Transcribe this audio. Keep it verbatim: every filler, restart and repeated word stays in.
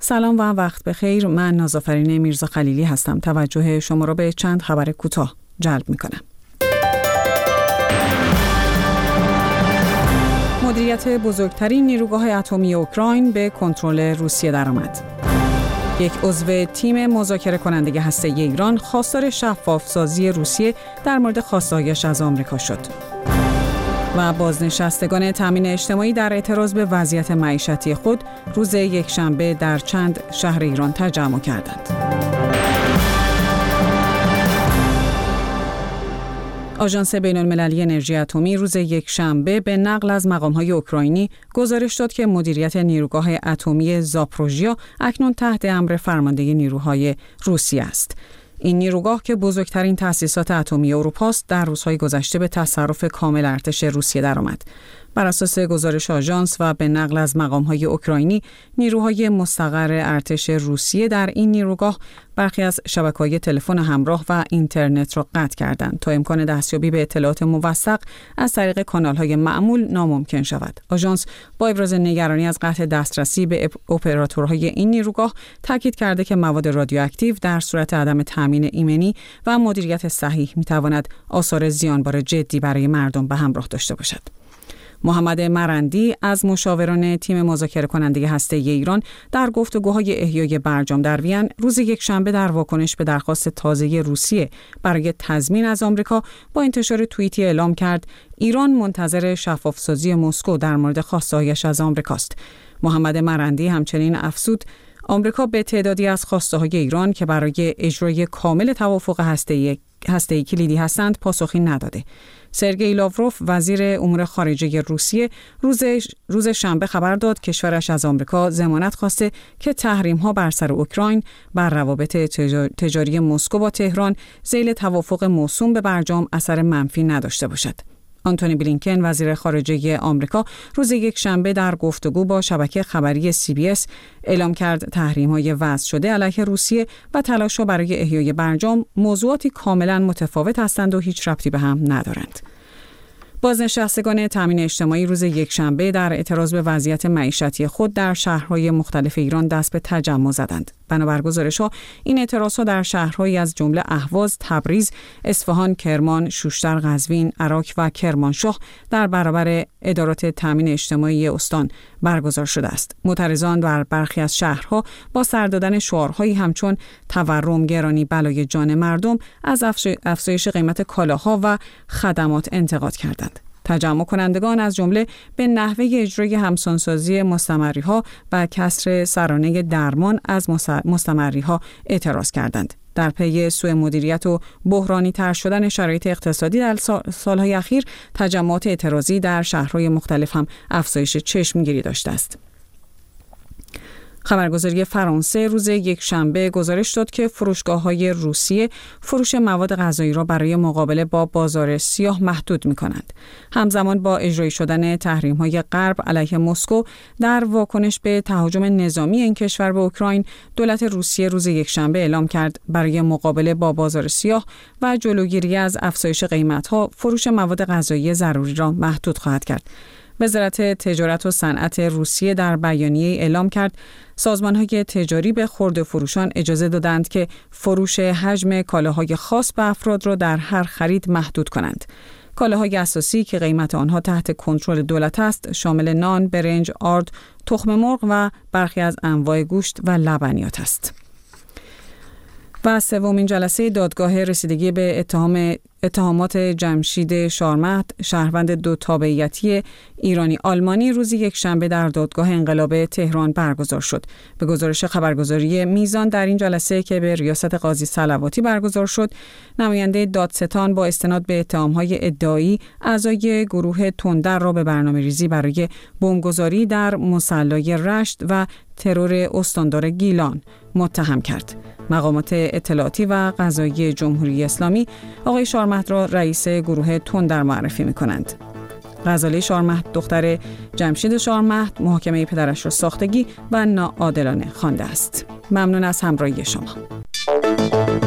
سلام و وقت بخیر. من نازآفرین میرزا خلیلی هستم. توجه شما را به چند خبر کوتاه جلب می‌کنم. مدیریت بزرگترین نیروگاه اتمی اوکراین به کنترل روسیه درآمد. یک عضو تیم مذاکره کننده هسته‌ای ایران خواستار شفاف‌سازی روسیه در مورد خواسته‌هایش از آمریکا شد. و بازنشستگان تامین اجتماعی در اعتراض به وضعیت معیشتی خود روز یکشنبه در چند شهر ایران تجمع کردند. آژانس بین‌المللی انرژی اتمی روز یکشنبه به نقل از مقام‌های اوکراینی گزارش داد که مدیریت نیروگاه اتمی زاپروژیا اکنون تحت امر فرمانده نیروهای روسیه است. این نیروگاه که بزرگترین تأسیسات اتمی اروپا است، در روزهای گذشته به تصرف کامل ارتش روسیه درآمد. بر اساس گزارش آژانس و به نقل از مقام‌های اوکراینی، نیروهای مستقر ارتش روسیه در این نیروگاه برخی از شبکه‌های تلفن همراه و اینترنت را قطع کردند تا امکان دستیابی به اطلاعات موثق از طریق کانال‌های معمول ناممکن شود. آژانس با ابراز نگرانی از قطع دسترسی به اپراتورهای این نیروگاه تاکید کرده که مواد رادیواکتیو در صورت عدم تامین ایمنی و مدیریت صحیح می‌تواند آثار زیانبار جدی برای مردم به همراه داشته باشد. محمد مرندی از مشاوران تیم مذاکره کننده هسته‌ای ایران در گفتگوهای احیای برجام در وین روز یکشنبه در واکنش به درخواست تازه روسیه برای تضمین از آمریکا با انتشار توییتی اعلام کرد ایران منتظر شفاف‌سازی مسکو در مورد خواسته‌هایش از آمریکاست. محمد مرندی همچنین افزود آمریکا به تعدادی از خواسته‌های ایران که برای اجرای کامل توافق هسته‌ای هسته‌ای کلیدی هستند پاسخی نداده. سرگئی لاوروف وزیر امور خارجه روسیه روز روز شنبه خبر داد کشورش از آمریکا ضمانت خواسته که تحریم‌ها بر سر اوکراین بر روابط تجاری مسکو با تهران ذیل توافق موسوم به برجام اثر منفی نداشته باشد. آنتونی بلینکن وزیر خارجه آمریکا روز یکشنبه در گفتگو با شبکه خبری سی بی اس اعلام کرد تحریم‌های وضع شده علیه روسیه و تلاش‌ها برای احیای برجام موضوعاتی کاملاً متفاوت هستند و هیچ ربطی به هم ندارند. بازنشستگان تامین اجتماعی روز یکشنبه در اعتراض به وضعیت معیشتی خود در شهرهای مختلف ایران دست به تجمع زدند. بنابر گزارش‌ها این اعتراض‌ها در شهرهایی از جمله اهواز، تبریز، اصفهان، کرمان، شوشتر، قزوین، عراق و کرمانشاه در برابر ادارات تامین اجتماعی استان برگزار شده است. معترضان در برخی از شهرها با سر دادن شعارهایی همچون تورم گرانی بلای جان مردم از افزایش قیمت کالاها و خدمات انتقاد کردند. تجمع کنندگان از جمله به نحوه اجرای همسانسازی مستمری‌ها و کسر سرانه درمان از مستمری‌ها اعتراض کردند. در پی سوء مدیریت و بحرانی تر شدن شرایط اقتصادی در سالهای اخیر، تجمعات اعتراضی در شهرهای مختلف هم افزایش چشمگیری داشته است. خبرگزاری فرانسه روز یکشنبه گزارش داد که فروشگاه‌های روسیه فروش مواد غذایی را برای مقابله با بازار سیاه محدود می‌کنند. همزمان با اجرایی شدن تحریم‌های غرب علیه مسکو در واکنش به تهاجم نظامی این کشور به اوکراین، دولت روسیه روز یکشنبه اعلام کرد برای مقابله با بازار سیاه و جلوگیری از افزایش قیمت‌ها فروش مواد غذایی ضروری را محدود خواهد کرد. وزارت تجارت و صنعت روسیه در بیانیه اعلام کرد سازمان‌های تجاری به خرده فروشان اجازه دادند که فروش حجم کالاهای خاص به افراد را در هر خرید محدود کنند. کالاهای اساسی که قیمت آنها تحت کنترل دولت است شامل نان، برنج، آرد، تخم مرغ و برخی از انواع گوشت و لبنیات است. و سومین جلسه دادگاه رسیدگی به اتهام اتهامات جمشید شارمهد، شهروند دو تابعیتی ایرانی آلمانی، روز یکشنبه در دادگاه انقلاب تهران برگزار شد. به گزارش خبرگزاری میزان در این جلسه که به ریاست قاضی صلواتی برگزار شد، نماینده دادستان با استناد به اتهامهای ادعایی اعضای گروه تندر را به برنامه‌ریزی برای بمبگذاری در مصلی رشت و ترور استاندار گیلان متهم کرد. مقامات اطلاعاتی و قضایی جمهوری اسلامی آقای شارمهد را رئیس گروه تندر معرفی می‌کنند. غزاله شارمهد دختر جمشید شارمهد محاکمه پدرش را ساختگی و ناعادلانه خوانده است. ممنون از همراهی شما.